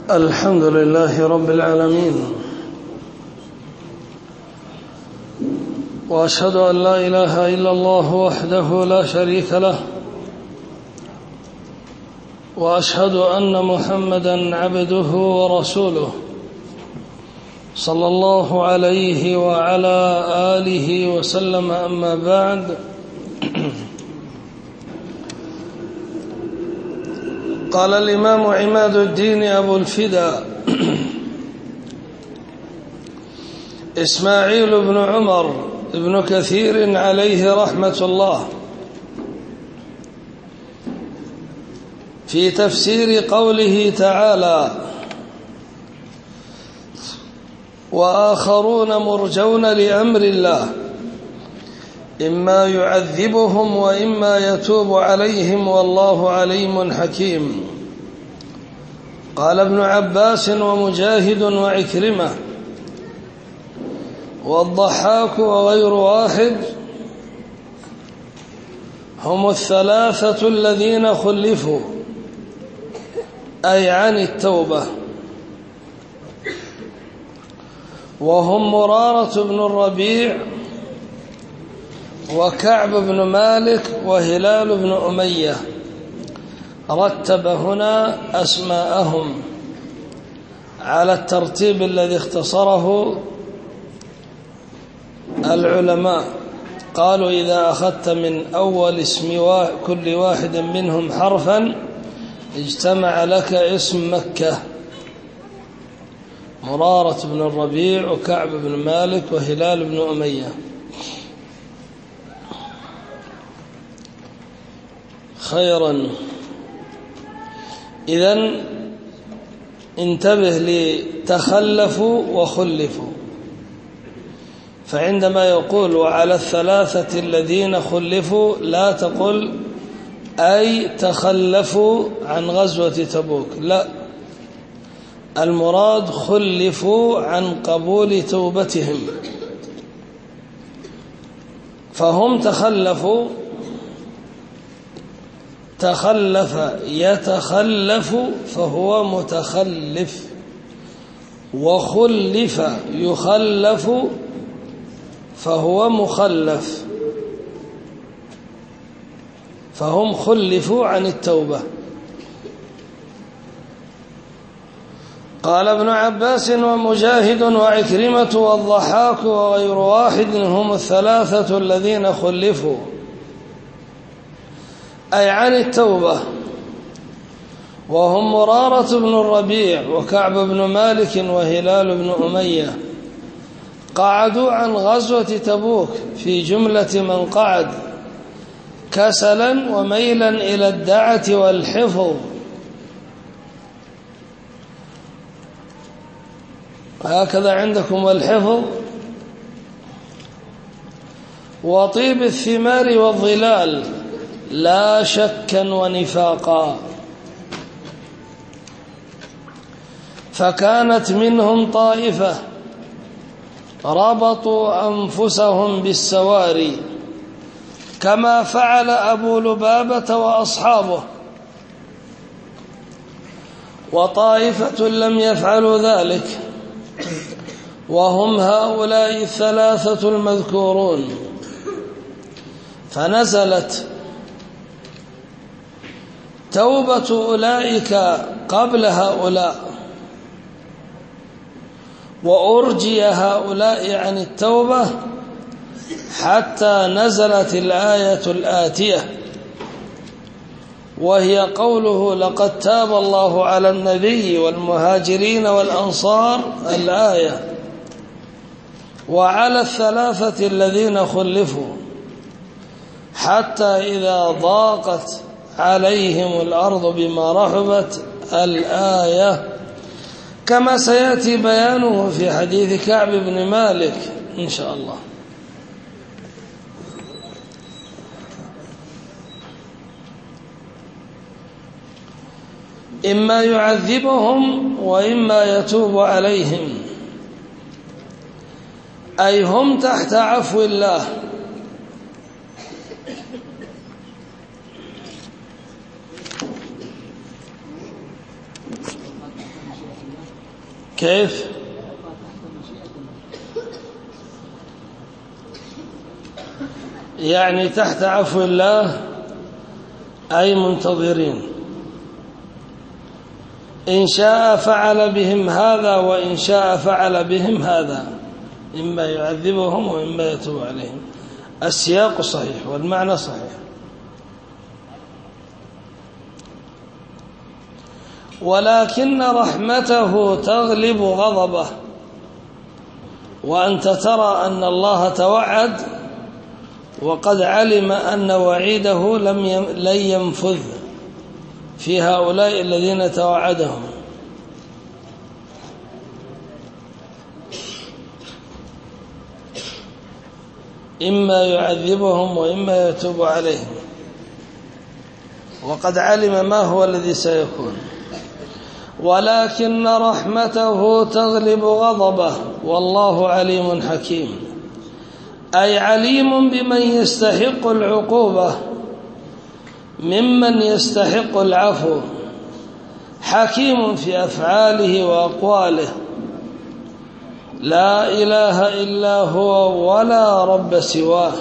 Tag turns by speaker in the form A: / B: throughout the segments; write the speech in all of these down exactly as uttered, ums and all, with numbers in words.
A: الحمد لله رب العالمين، وأشهد أن لا إله إلا الله وحده لا شريك له، وأشهد أن محمدًا عبده ورسوله صلى الله عليه وعلى آله وسلم. أما بعد، قال الإمام عماد الدين أبو الفداء إسماعيل بن عمر بن كثير عليه رحمة الله في تفسير قوله تعالى: وآخرون مرجون لأمر الله إما يعذبهم وإما يتوب عليهم والله عليم حكيم. قال ابن عباس ومجاهد وعكرمة والضحاك وغير واحد هم الثلاثة الذين خلفوا، أي عن التوبة، وهم مرارة بن الربيع وكعب بن مالك وهلال بن أمية. رتب هنا أسماءهم على الترتيب الذي اختصره العلماء، قالوا: إذا أخذت من أول اسم كل واحد منهم حرفا اجتمع لك اسم مكة: مرارة بن الربيع وكعب بن مالك وهلال بن أمية. خيرا. إذن انتبه لتخلفوا وخلفوا، فعندما يقول وعلى الثلاثة الذين خلفوا لا تقل أي تخلفوا عن غزوة تبوك، لا، المراد خلفوا عن قبول توبتهم، فهم تخلفوا. تخلف يتخلف فهو متخلف، وخلف يخلف فهو مخلف، فهم خلفوا عن التوبة. قال ابن عباس ومجاهد وعكرمة والضحاك وغير واحد هم الثلاثة الذين خلفوا، أي عن التوبة، وهم مرارة بن الربيع وكعب بن مالك وهلال بن أمية. قعدوا عن غزوة تبوك في جملة من قعد كسلا وميلا إلى الدعة والحفظ. هكذا عندكم والحفظ، وطيب الثمار والظلال لا شكا ونفاقا. فكانت منهم طائفة ربطوا أنفسهم بالسواري كما فعل أبو لبابة وأصحابه، وطائفة لم يفعلوا ذلك، وهم هؤلاء الثلاثة المذكورون. فنزلت توبة أولئك قبل هؤلاء، وأرجي هؤلاء عن التوبة حتى نزلت الآية الآتية، وهي قوله: لقد تاب الله على النبي والمهاجرين والأنصار، الآية، وعلى الثلاثة الذين خلفوا حتى إذا ضاقت عليهم الأرض بما رحبت، الآية، كما سيأتي بيانه في حديث كعب بن مالك إن شاء الله. إما يعذبهم وإما يتوب عليهم، أي هم تحت عفو الله، كيف؟ يعني تحت عفو الله أي منتظرين، إن شاء فعل بهم هذا وإن شاء فعل بهم هذا، إما يعذبهم وإما يتوب عليهم. السياق صحيح والمعنى صحيح. ولكن رحمته تغلب غضبه، وأنت ترى أن الله توعد وقد علم أن وعيده لم لن ينفذ في هؤلاء الذين توعدهم، إما يعذبهم وإما يتوب عليهم، وقد علم ما هو الذي سيكون. ولكن رحمته تغلب غضبه والله عليم حكيم، أي عليم بمن يستحق العقوبة ممن يستحق العفو، حكيم في أفعاله وأقواله، لا إله إلا هو ولا رب سواه.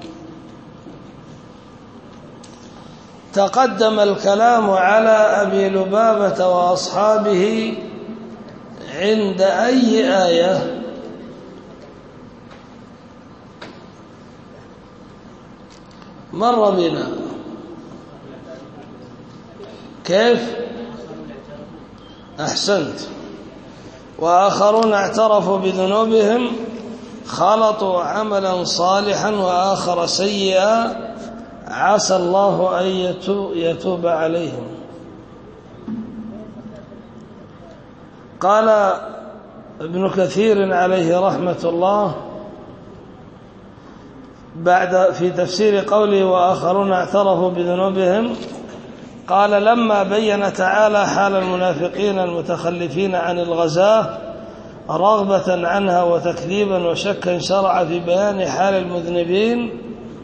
A: تقدم الكلام على أبي لبابة وأصحابه عند أي آية؟ مر بنا. كيف؟ أحسنت. وآخرون اعترفوا بذنوبهم خلطوا عملا صالحا وآخر سيئا عسى الله أن يتوب عليهم. قال ابن كثير عليه رحمة الله بعد في تفسير قوله وآخرون اعترفوا بذنوبهم، قال لما بين تعالى حال المنافقين المتخلفين عن الغزاة رغبة عنها وتكذيبا وشكا، شرع في بيان حال المذنبين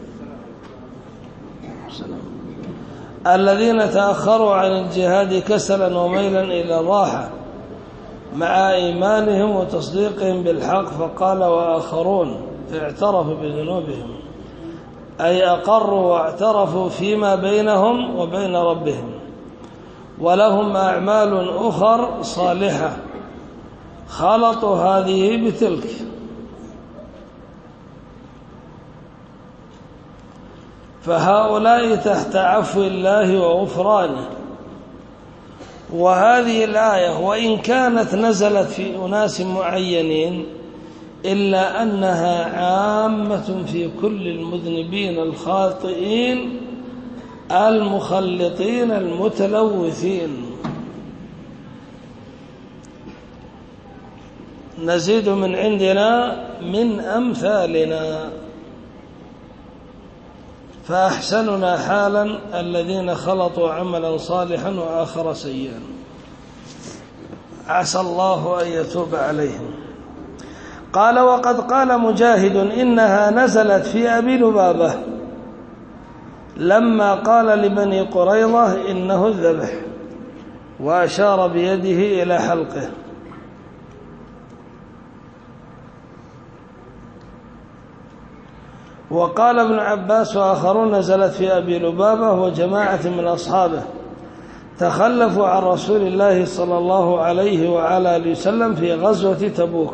A: الذين تأخروا عن الجهاد كسلا وميلا إلى الراحة مع إيمانهم وتصديقهم بالحق، فقال وآخرون اعترفوا بذنوبهم، أي أقروا واعترفوا فيما بينهم وبين ربهم، ولهم أعمال أخر صالحة خلطوا هذه بتلك. فهؤلاء تحت عفو الله وغفرانه. وهذه الآية وإن كانت نزلت في أناس معينين إلا أنها عامة في كل المذنبين الخاطئين المخلطين المتلوثين. نزيد من عندنا من أمثالنا، فأحسننا حالا الذين خلطوا عملا صالحا وآخر سيئا، عسى الله أن يتوب عليهم. قال وقد قال مجاهد إنها نزلت في أبي لبابة لما قال لبني قريظة إنه الذبح، وأشار بيده إلى حلقه. وقال ابن عباس وآخرون نزلت في أبي لبابة وجماعة من أصحابه تخلفوا عن رسول الله صلى الله عليه وعلى آله وسلم في غزوة تبوك،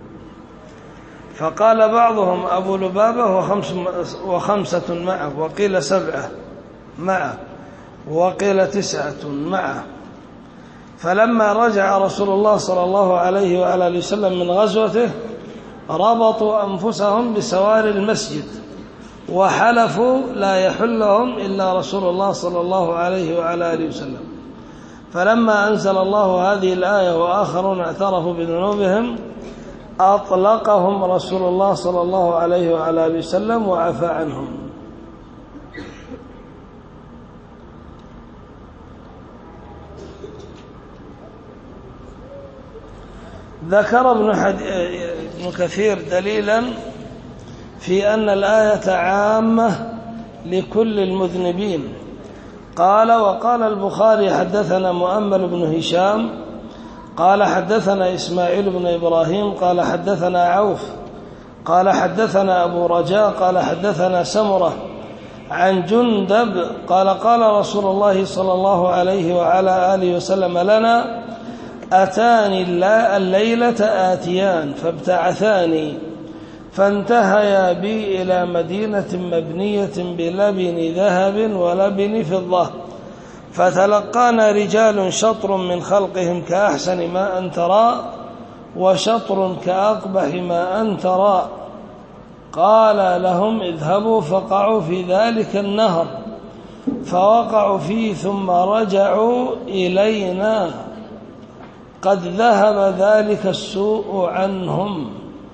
A: فقال بعضهم أبو لبابة وخمس وخمسة معه، وقيل سبعة معه، وقيل تسعة معه. فلما رجع رسول الله صلى الله عليه وعلى آله وسلم من غزوته ربطوا أنفسهم بسوار المسجد وحلفوا لا يحلهم إلا رسول الله صلى الله عليه وعلى آله وسلم. فلما أنزل الله هذه الآية وآخرون اعترفوا بذنوبهم أطلقهم رسول الله صلى الله عليه وعلى آله وسلم وعفى عنهم. ذكر ابن, حد... ابن كثير دليلا في أن الآية عامة لكل المذنبين. قال وقال البخاري حدثنا مؤمل بن هشام قال حدثنا إسماعيل بن إبراهيم قال حدثنا عوف قال حدثنا أبو رجاء قال حدثنا سمرة عن جندب قال قال رسول الله صلى الله عليه وعلى آله وسلم لنا أتاني الليلة آتيان فابتعثاني فانتهيا بي إلى مدينة مبنية بلبن ذهب ولبن فضة فتلقانا رجال شطر من خلقهم كأحسن ما أن ترى وشطر كأقبح ما أن ترى قال لهم اذهبوا فقعوا في ذلك النهر فوقعوا فيه ثم رجعوا إلينا قد ذهب ذلك السوء عنهم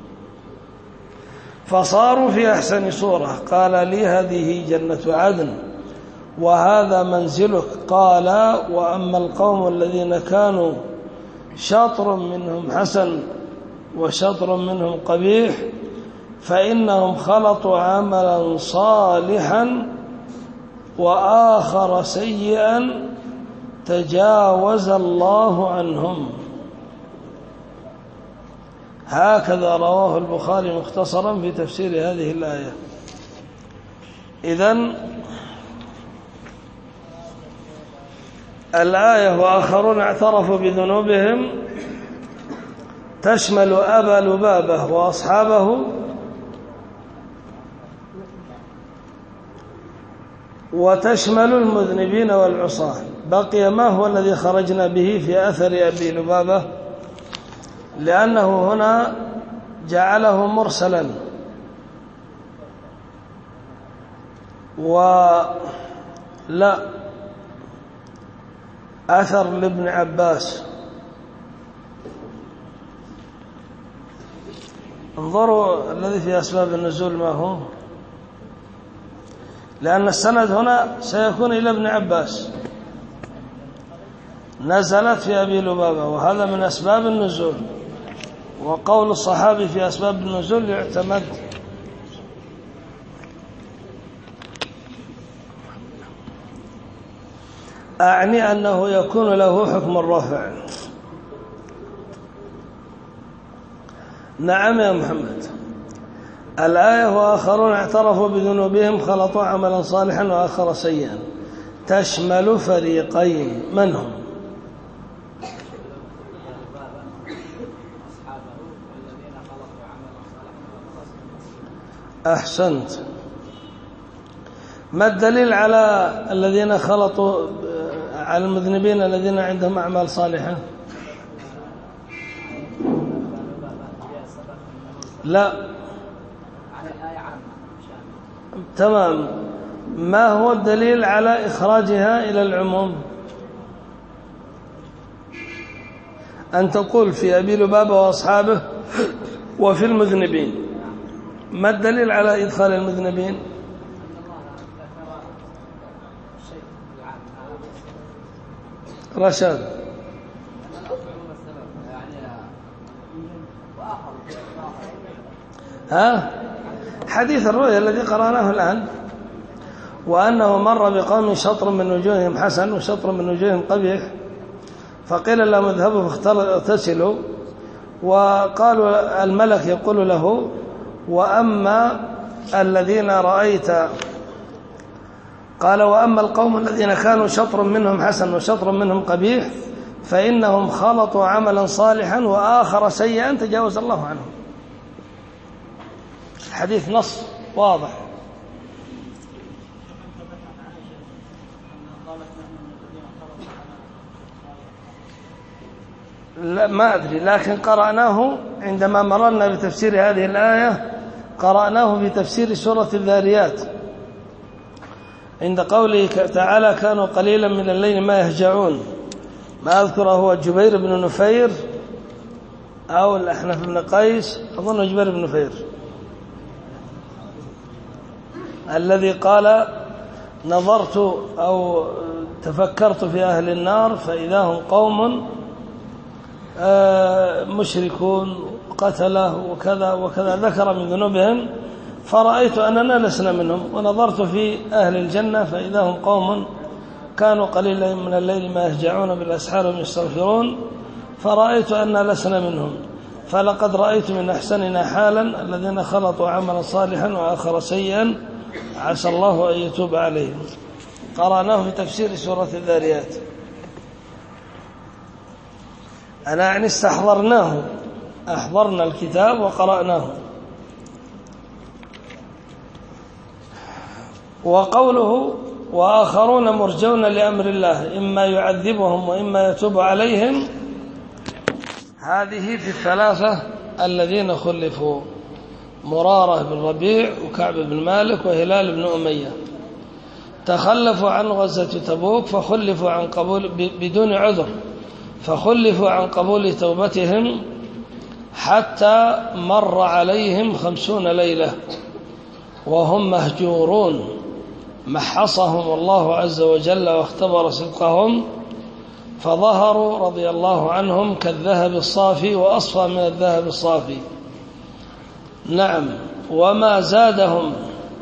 A: فصاروا في أحسن صورة قال لي هذه جنة عدن وهذا منزلك قال وأما القوم الذين كانوا شطر منهم حسن وشطر منهم قبيح فإنهم خلطوا عملا صالحا وآخر سيئا تجاوز الله عنهم. هكذا رواه البخاري مختصرا في تفسير هذه الآية. إذن الآية وآخرون اعترفوا بذنوبهم تشمل أبا لبابة وأصحابه وتشمل المذنبين والعصاة. بقي ما هو الذي خرجنا به في أثر أبي لبابة لأنه هنا جعله مرسلا ولا أثر لابن عباس. انظروا الذي في أسباب النزول ما هو، لأن السند هنا سيكون إلى ابن عباس نزلت في أبي لبابة وهذا من أسباب النزول، وقول الصحابي في أسباب النزول يعتمد. أعني أنه يكون له حكم الرفع. نعم يا محمد. الآية وآخرون اعترفوا بذنوبهم خلطوا عملا صالحا وآخر سيئا تشمل فريقين، من هم؟ أحسنت. ما الدليل على الذين خلطوا على المذنبين الذين عندهم أعمال صالحة؟ لا تمام. ما هو الدليل على إخراجها إلى العموم؟ أن تقول في أبي لبابة وأصحابه وفي المذنبين. ما الدليل على إدخال المذنبين؟ رشاد. ها حديث الرؤيا الذي قرأناه الآن، وأنه مر بقوم شطر من وجوههم حسن وشطر من وجوههم قبيح فقيل لهم اذهبوا فاغتسلوا، وقالوا الملك يقول له وأما الذين رأيت، قال وأما القوم الذين كانوا شطر منهم حسن وشطر منهم قبيح فإنهم خلطوا عملا صالحا وآخر سيئا تجاوز الله عنهم. الحديث نص واضح. لا ما أدري، لكن قرأناه عندما مررنا بتفسير هذه الآية قرأناه في تفسير سورة الذاريات عند قوله تعالى كانوا قليلا من الليل ما يهجعون. ما أذكره هو جبير بن نفير أو الأحنف بن قيس، أظن جبير بن نفير الذي قال نظرت أو تفكرت في أهل النار فإذا هم قوم مشركون قتله وكذا وكذا، ذكر من ذنوبهم فرأيت أننا لسنا منهم، ونظرت في أهل الجنة فإذا هم قوم كانوا قليلا من الليل ما يهجعون بالأسحار هم يستغفرون فرأيت أن لسنا منهم، فلقد رأيت من أحسننا حالا الذين خلطوا عملا صالحا وآخر سيئا عسى الله أن يتوب عليهم. قرأناه في تفسير سورة الذاريات. أنا يعني استحضرناه، أحضرنا الكتاب وقرأناه. وقوله وآخرون مرجون لأمر الله إما يعذبهم وإما يتوب عليهم، هذه في الثلاثة الذين خلفوا: مرارة بن ربيع وكعب بن مالك وهلال بن أمية، تخلفوا عن غزوة تبوك فخلفوا عن قبول بدون عذر، فخلفوا عن قبول توبتهم حتى مر عليهم خمسون ليلة وهم مهجورون، محصهم الله عز وجل واختبر صدقهم فظهروا رضي الله عنهم كالذهب الصافي وأصفى من الذهب الصافي. نعم. وما زادهم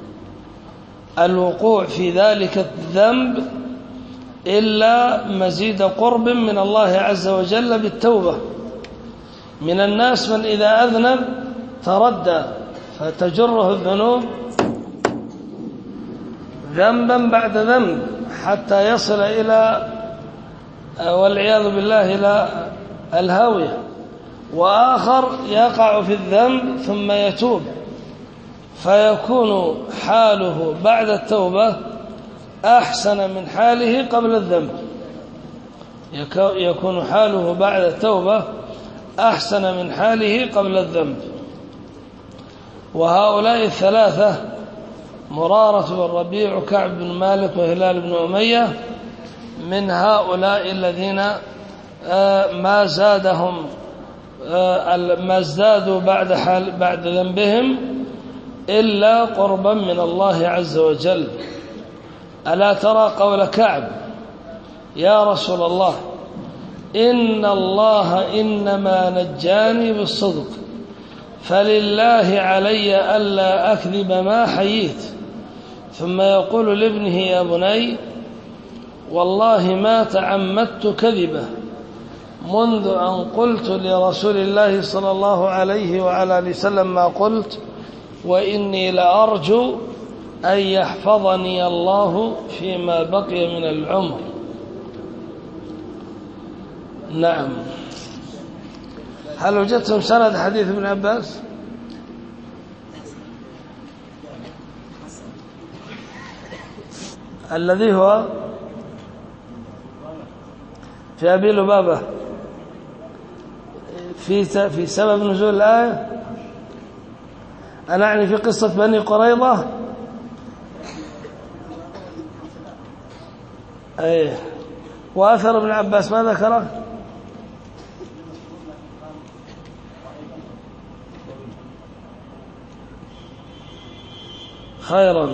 A: الوقوع في ذلك الذنب إلا مزيد قرب من الله عز وجل بالتوبة. من الناس من إذا أذنب تردى فتجره الذنوب ذنبا بعد ذنب حتى يصل إلى والعياذ بالله إلى الهاوية، وآخر يقع في الذنب ثم يتوب فيكون حاله بعد التوبة أحسن من حاله قبل الذنب، يكون حاله بعد التوبة أحسن من حاله قبل الذنب. وهؤلاء الثلاثة مرارة بن ربيع وكعب بن مالك وهلال بن أمية من هؤلاء الذين ما زادهم ما ازدادوا بعد حال بعد ذنبهم إلا قربا من الله عز وجل. ألا ترى قول كعب: يا رسول الله إن الله إنما نجاني بالصدق فلله علي ألا أكذب ما حييت. ثم يقول لابنه: يا بني والله ما تعمدت كذبه منذ أن قلت لرسول الله صلى الله عليه وعلى آله وسلم ما قلت، وإني لأرجو أن يحفظني الله فيما بقي من العمر. نعم. هل وجدتم سند حديث ابن عباس؟ الذي هو في أبي لبابة في في سبب نزول الآية؟ أنا أعني في قصة بني قريظة. أيه. وأثر ابن عباس ما ذكره؟ خيرا.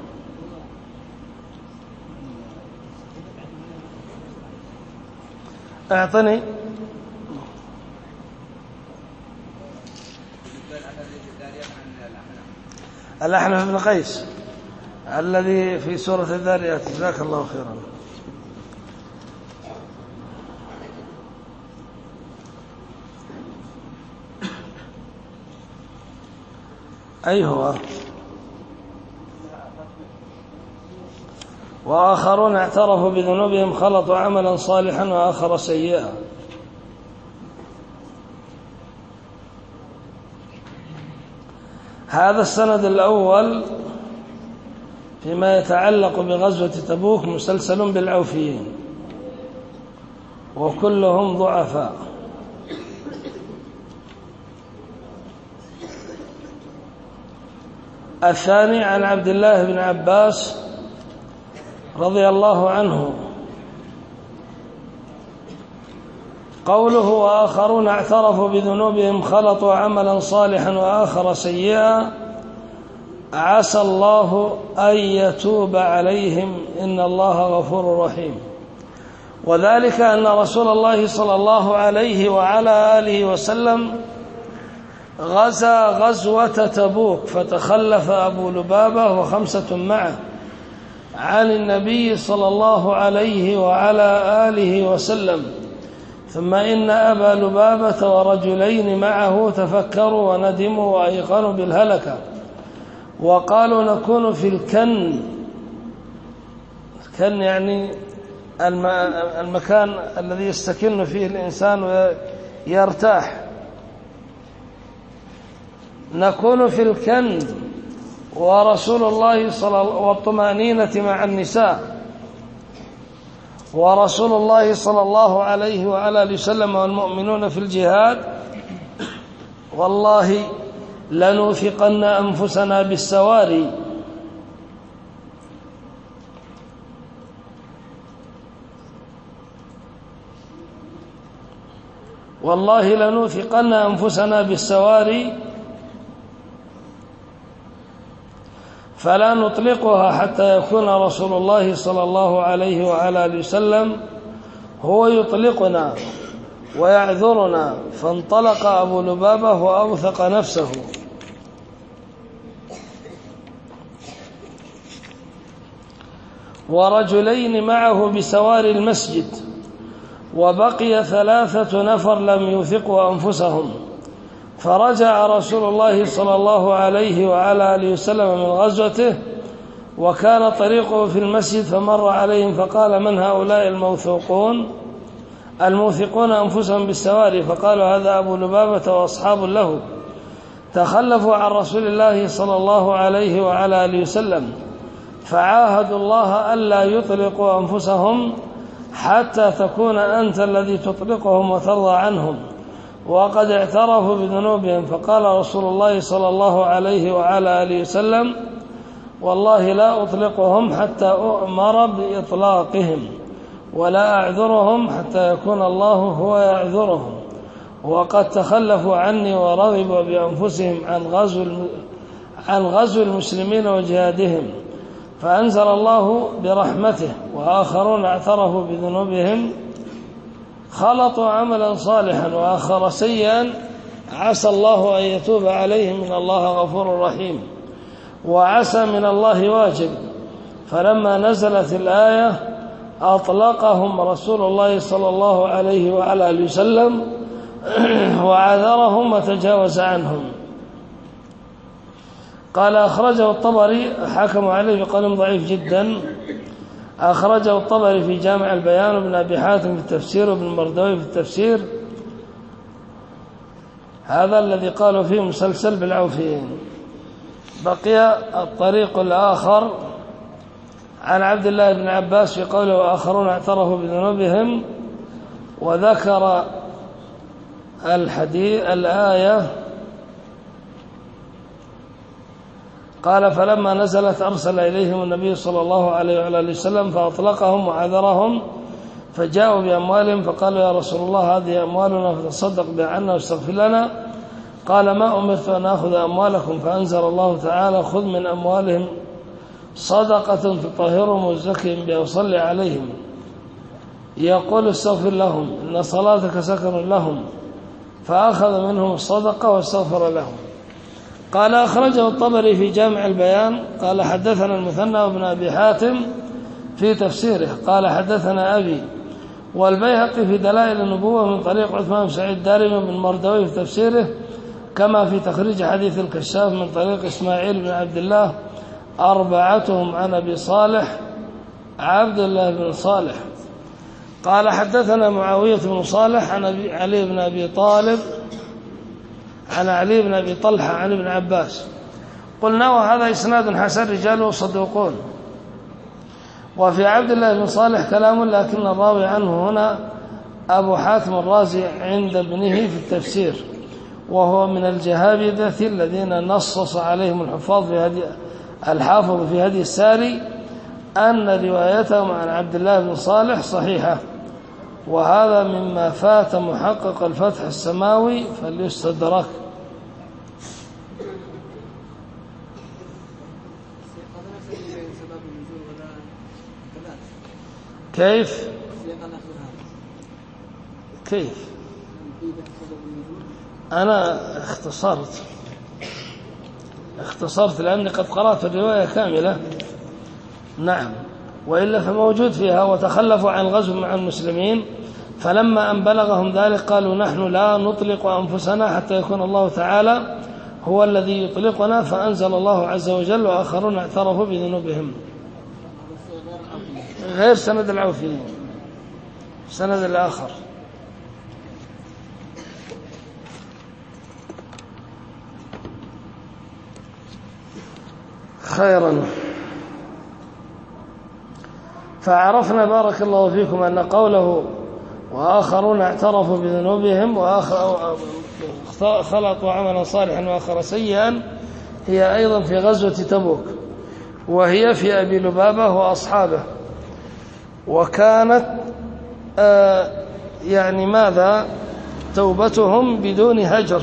A: اعطني. الأحنف بن قيس الذي في سورة الذاريات. جزاك الله خيرا. أي هو؟ وآخرون اعترفوا بذنوبهم خلطوا عملا صالحا وآخر سيئا. هذا السند الأول فيما يتعلق بغزوة تبوك مسلسل بالعوفيين وكلهم ضعفاء. الثاني عن عبد الله بن عباس رضي الله عنه قوله: وآخرون اعترفوا بذنوبهم خلطوا عملا صالحا وآخر سيئا عسى الله أن يتوب عليهم إن الله غفور رحيم. وذلك أن رسول الله صلى الله عليه وعلى آله وسلم غزا غزوة تبوك فتخلف أبو لبابة وخمسة معه عن النبي صلى الله عليه وعلى آله وسلم، ثم إن أبا لبابة ورجلين معه تفكروا وندموا وأيقنوا بالهلكة وقالوا نكون في الكن. الكن يعني المكان الذي يستكن فيه الإنسان ويرتاح. نكون في الكن ورسول الله صلى الله والطمأنينة مع النساء ورسول الله صلى الله عليه وعلى آله وسلم والمؤمنون في الجهاد، والله لنوثقن أنفسنا بالسواري. والله لنوثقن أنفسنا بالسواري فلا نطلقها حتى يكون رسول الله صلى الله عليه وعلى آله وسلم هو يطلقنا ويعذرنا. فانطلق أبو لبابة وأوثق نفسه. ورجلين معه بسواري المسجد، وبقي ثلاثة نفر لم يوثقوا أنفسهم. فرجع رسول الله صلى الله عليه وعلى آله وسلم من غزوته وكان طريقه في المسجد، فمر عليهم فقال من هؤلاء الموثوقون الموثقون أنفسهم بالسواري؟ فقالوا هذا أبو لبابة وأصحاب له تخلفوا عن رسول الله صلى الله عليه وعلى آله وسلم، فعاهدوا الله ألا يطلقوا أنفسهم حتى تكون أنت الذي تطلقهم وترضى عنهم، وقد اعترفوا بذنوبهم. فقال رسول الله صلى الله عليه وعلى آله وسلم والله لا أطلقهم حتى أؤمر بإطلاقهم، ولا أعذرهم حتى يكون الله هو يعذرهم، وقد تخلفوا عني ورغبوا بأنفسهم عن غزو عن غزو المسلمين وجهادهم. فأنزل الله برحمته وآخرون اعترفوا بذنوبهم خلطوا عملا صالحا وآخر سيئا عسى الله أن يتوب عليهم من الله غفور رحيم. وعسى من الله واجب. فلما نزلت الآية أطلقهم رسول الله صلى الله عليه وعلى آله وسلم وعذرهم وتجاوز عنهم. قال أخرجه الطبري، حكم عليه بقول ضعيف جدا. أخرجه الطبري في جامع البيان، وابن أبي حاتم في التفسير، وابن المردوي في التفسير. هذا الذي قالوا فيه مسلسل بالعوفيين. بقي الطريق الآخر عن عبد الله بن عباس في قوله وآخرون اعترفوا بذنوبهم، وذكر الحديث الآية. قال فلما نزلت أرسل إليهم النبي صلى الله عليه وعلى آله وسلم فأطلقهم وعذرهم، فجاءوا بأموالهم فقالوا يا رسول الله هذه أموالنا فتصدق بها عنا واستغفر لنا. قال ما أمرت أن أخذ أموالكم، فأنزل الله تعالى خذ من أموالهم صدقة تطهرهم وتزكيهم بها وصل عليهم، يقول استغفر لهم إن صلاتك سكن لهم، فأخذ منهم الصدقة واستغفر لهم. قال أخرجه الطبري في جامع البيان. قال حدثنا المثنى وابن أبي حاتم في تفسيره قال حدثنا أبي، والبيهقي في دلائل النبوة من طريق عثمان بن سعيد الدارمي بن مردوي في تفسيره، كما في تخريج حديث الكشاف من طريق إسماعيل بن عبد الله، أربعتهم عن أبي صالح عبد الله بن صالح. قال حدثنا معاوية بن صالح عن علي بن أبي طالب عن علي بن أبي طلحة عن ابن عباس. قلنا وهذا إسناد حسن رجاله صدوقون. وفي عبد الله بن صالح كلام، لكن الراوي عنه هنا أبو حاتم الرازي عند ابنه في التفسير، وهو من الجهابذة الذين نصص عليهم الحفاظ في هدي الحافظ في هدي الساري أن روايتهم عن عبد الله بن صالح صحيحة، وهذا مما فات محقق الفتح السماوي فليستدرك. كيف كيف أنا اختصرت اختصرت لأني قد قرأت الرواية كاملة. نعم، وإلا فموجود فيها وتخلفوا عن الغزو مع المسلمين فلما أن بلغهم ذلك قالوا نحن لا نطلق أنفسنا حتى يكون الله تعالى هو الذي يطلقنا، فأنزل الله عز وجل وآخرون اعترفوا بذنوبهم. غير سند العوفي، سند الآخر. خيرا. فعرفنا بارك الله فيكم أن قوله وآخرون اعترفوا بذنوبهم وخلطوا عملا صالحا وآخر سيئا هي أيضا في غزوة تبوك، وهي في أبي لبابة وأصحابه. وكانت آه يعني ماذا توبتهم بدون هجر،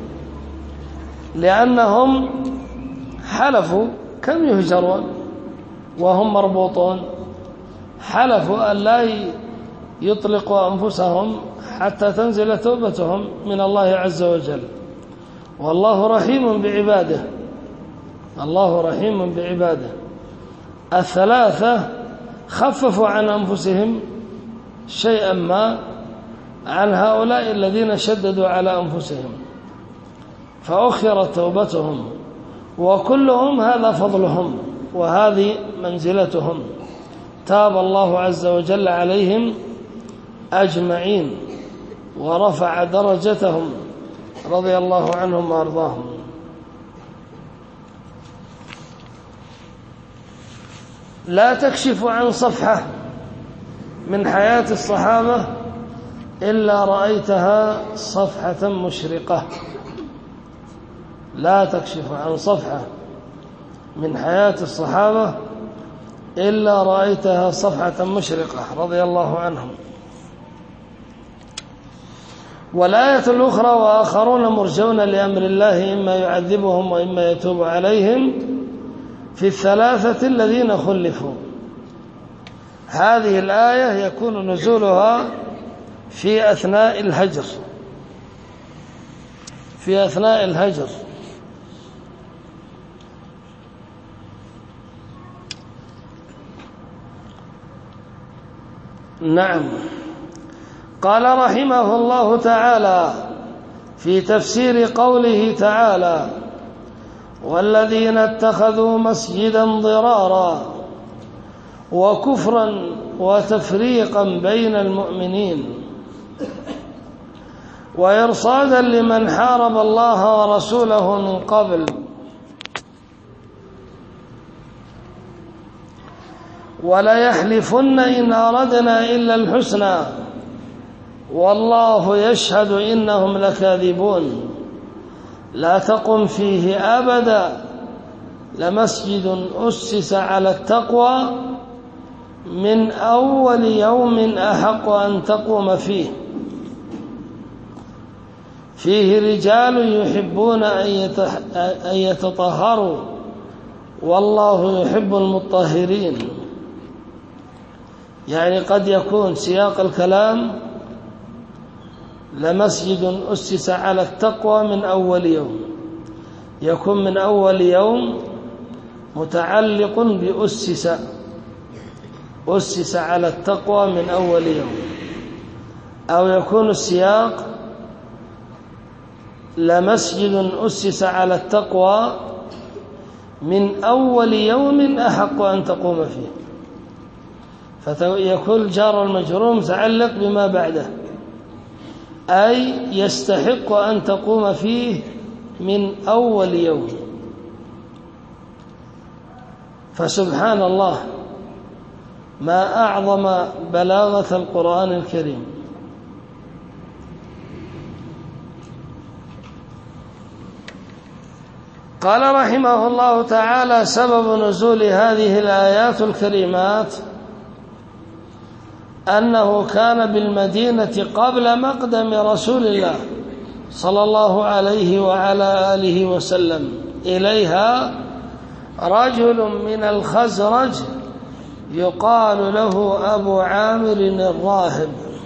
A: لأنهم حلفوا كم يهجرون وهم مربوطون، حلفوا أن لا يطلقوا أنفسهم حتى تنزل توبتهم من الله عز وجل. والله رحيم بعباده، الله رحيم بعباده. الثلاثة خففوا عن أنفسهم شيئا ما عن هؤلاء الذين شددوا على أنفسهم فأخرت توبتهم، وكلهم هذا فضلهم وهذه منزلتهم، تاب الله عز وجل عليهم أجمعين ورفع درجتهم رضي الله عنهم وأرضاهم. لا تكشف عن صفحة من حياة الصحابة إلا رأيتها صفحة مشرقة، لا تكشف عن صفحة من حياة الصحابة إلا رأيتها صفحة مشرقة رضي الله عنهم. والآية الأخرى وآخرون مرجون لأمر الله إما يعذبهم وإما يتوب عليهم في الثلاثة الذين خلفوا. هذه الآية يكون نزولها في أثناء الهجر، في أثناء الهجر. نعم. قال رحمه الله تعالى في تفسير قوله تعالى والذين اتخذوا مسجدا ضرارا وكفرا وتفريقا بين المؤمنين وإرصادا لمن حارب الله ورسوله من قبل وليحلفن إن أردنا إلا الحسنى والله يشهد إنهم لكاذبون لا تقم فيه أبدا لمسجد أسس على التقوى من أول يوم أحق أن تقوم فيه فيه رجال يحبون أن يتطهروا والله يحب المطهرين. يعني قد يكون سياق الكلام لمسجد أسس على التقوى من أول يوم، يكون من أول يوم متعلق بأسس، أسس على التقوى من أول يوم، أو يكون السياق لمسجد أسس على التقوى من أول يوم أحق أن تقوم فيه، فيكون الجار المجرور متعلق بما بعده، أي يستحق أن تقوم فيه من أول يوم. فسبحان الله ما أعظم بلاغة القرآن الكريم. قال رحمه الله تعالى سبب نزول هذه الآيات الكريمات أنه كان بالمدينة قبل مقدم رسول الله صلى الله عليه وعلى آله وسلم إليها رجل من الخزرج يقال له أبو عامر الراهب،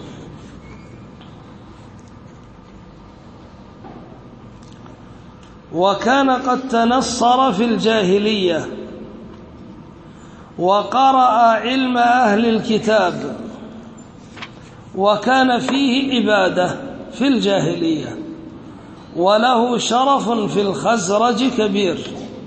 A: وكان قد تنصر في الجاهلية وقرأ علم أهل الكتاب وكان فيه إبادة في الجاهلية، وله شرف في الخزرج كبير.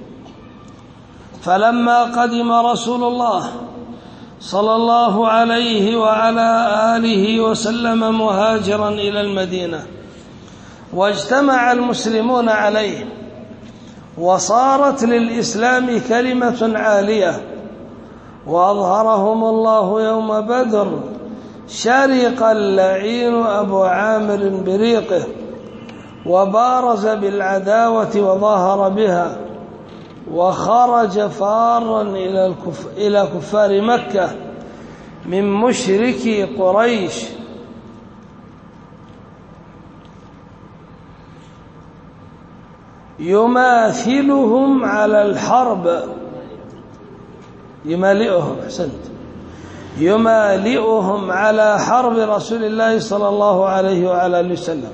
A: فلما قدم رسول الله صلى الله عليه وعلى آله وسلم مهاجرا إلى المدينة، واجتمع المسلمون عليه، وصارت للإسلام كلمة عالية، وأظهرهم الله يوم بدر، شرق اللعين أبو عامر بريقه، وبارز بالعداوة وظاهر بها، وخرج فارا إلى, الكف... إلى كفار مكة من مشركي قريش، يماثلهم على الحرب يمالئهم أحسنت يمالئهم على حرب رسول الله صلى الله عليه وعلى آله وسلم.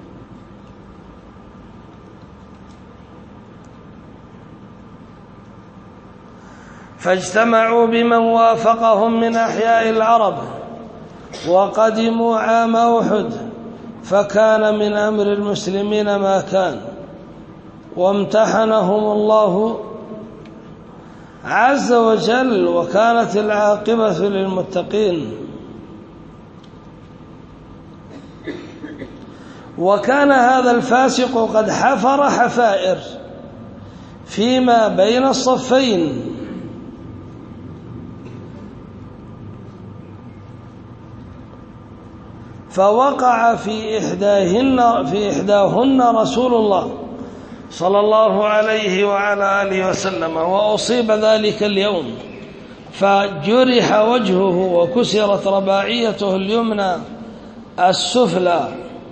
A: فاجتمعوا بمن وافقهم من أحياء العرب، وقدموا عام أحد، فكان من أمر المسلمين ما كان، وامتحنهم الله عز وجل، وكانت العاقبة للمتقين. وكان هذا الفاسق قد حفر حفائر فيما بين الصفين، فوقع في إحداهن, في إحداهن رسول الله صلى الله عليه وعلى آله وسلم، وأصيب ذلك اليوم، فجرح وجهه وكسرت رباعيته اليمنى السفلى.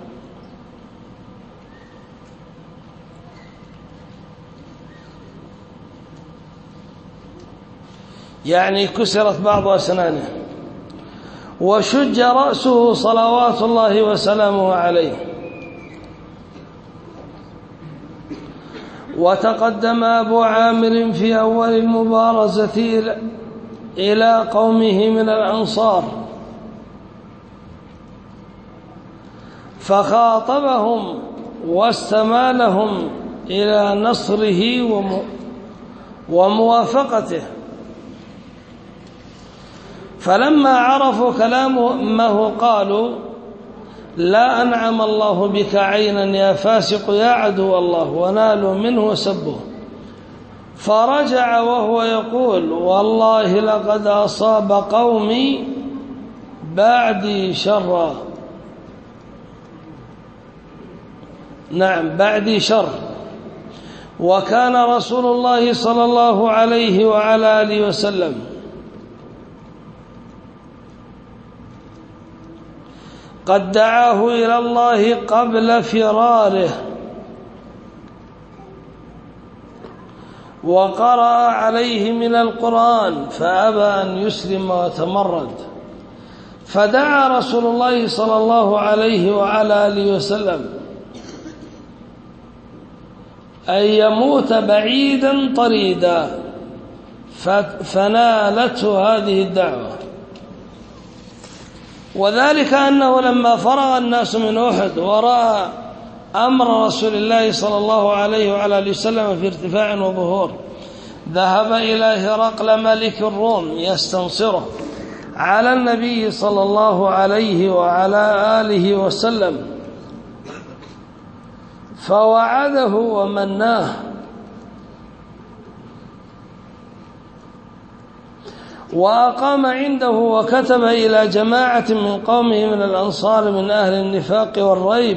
A: يعني كسرت بعض أسنانه، وشج رأسه صلوات الله وسلامه عليه. وتقدم أبو عامر في أول المبارزة إلى قومه من الأنصار، فخاطبهم واستمالهم إلى نصره وموافقته. فلما عرفوا كلامه قالوا: لا أنعم الله بك عينا يا فاسق يا عدو الله، ونالوا منه وسبوه. فرجع وهو يقول: والله لقد أصاب قومي بعدي شرا. نعم، بعدي شر. وكان رسول الله صلى الله عليه وعلى آله وسلم قد دعاه إلى الله قبل فراره، وقرأ عليه من القرآن فأبى أن يسلم وتمرد، فدعا رسول الله صلى الله عليه وعلى آله وسلم أن يموت بعيدا طريدا، فنالته هذه الدعوة. وذلك أنه لما فرغ الناس من أحد ورأى أمر رسول الله صلى الله عليه وعلى آله وسلم في ارتفاع وظهور، ذهب إلى هرقل ملك الروم يستنصره على النبي صلى الله عليه وعلى آله وسلم، فوعده ومناه، وأقام عنده وكتب إلى جماعة من قومه من الأنصار من أهل النفاق والريب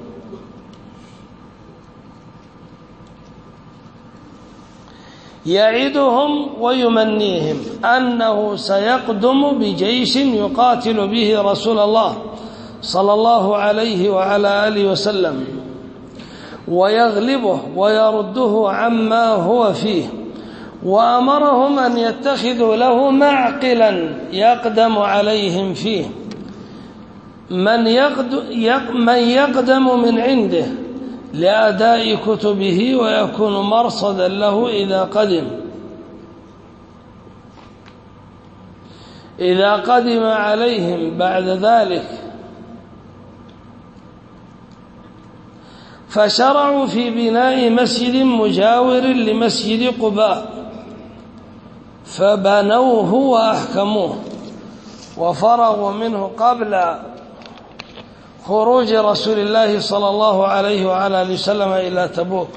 A: يعدهم ويمنيهم أنه سيقدم بجيش يقاتل به رسول الله صلى الله عليه وعلى آله وسلم، ويغلبه ويرده عما هو فيه. وأمرهم أن يتخذوا له معقلا يقدم عليهم فيه، من يقدم من عنده لأداء كتبه، ويكون مرصدا له إذا قدم إذا قدم عليهم بعد ذلك فشرعوا في بناء مسجد مجاور لمسجد قباء فبنوه وأحكموه وفرغوا منه قبل خروج رسول الله صلى الله عليه وعلى آله وسلم إلى تبوك.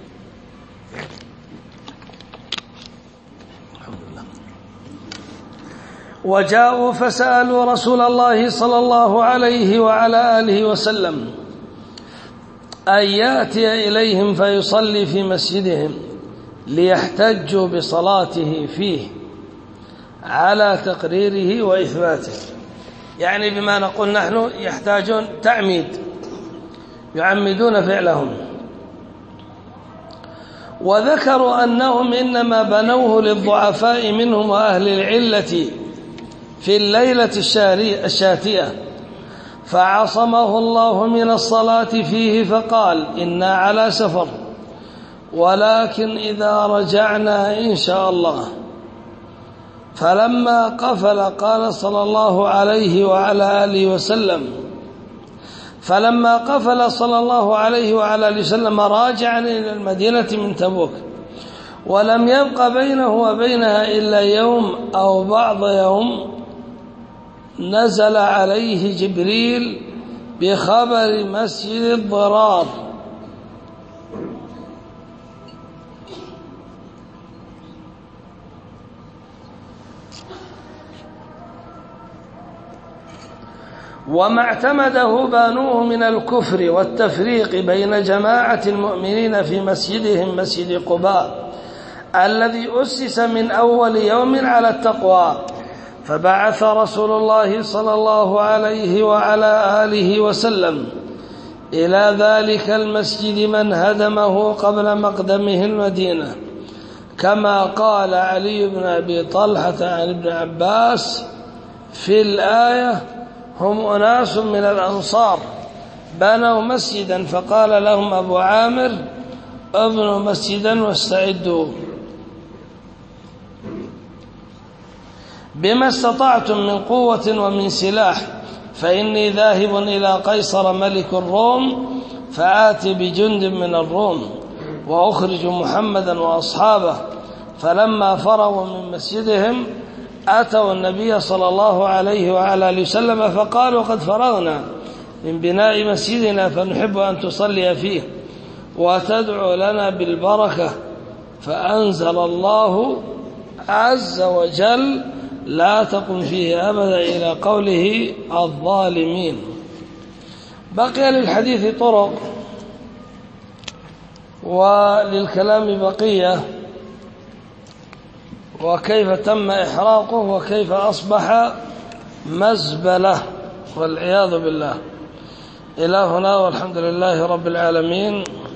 A: وجاءوا فسألوا رسول الله صلى الله عليه وعلى آله وسلم أن يأتي إليهم فيصلي في مسجدهم ليحتجوا بصلاته فيه على تقريره وإثباته. يعني بما نقول نحن يحتاجون تعميد، يعمدون فعلهم. وذكروا أنهم إنما بنوه للضعفاء منهم وأهل العلة في الليلة الشاتئة فعصمه الله من الصلاة فيه فقال إنا على سفر ولكن إذا رجعنا إن شاء الله. فلما قفل قال صلى الله عليه وعلى آله وسلم فلما قفل صلى الله عليه وعلى آله وسلم راجعا إلى المدينة من تبوك ولم يبق بينه وبينها إلا يوم أو بعض يوم نزل عليه جبريل بخبر مسجد الضرار وما اعتمده بانوه من الكفر والتفريق بين جماعة المؤمنين في مسجدهم مسجد قباء الذي أسس من أول يوم على التقوى. فبعث رسول الله صلى الله عليه وعلى آله وسلم إلى ذلك المسجد من هدمه قبل مقدمه المدينة كما قال علي بن أبي طلحة عن ابن عباس في الآية هم أناس من الأنصار بنوا مسجدا فقال لهم أبو عامر ابنوا مسجدا واستعدوا بما استطعتم من قوة ومن سلاح فإني ذاهب إلى قيصر ملك الروم فآتي بجند من الروم وأخرج محمدا وأصحابه. فلما فرغوا من مسجدهم أتوا النبي صلى الله عليه وعلى آله وسلم فقالوا قد فرغنا من بناء مسجدنا فنحب أن تصلي فيه وتدعو لنا بالبركة. فأنزل الله عز وجل لا تقم فيه أبدا إلى قوله الظالمين. بقي للحديث طرق وللكلام بقية وكيف تم إحراقه وكيف أصبح مزبلة والعياذ بالله. إلى هنا والحمد لله رب العالمين.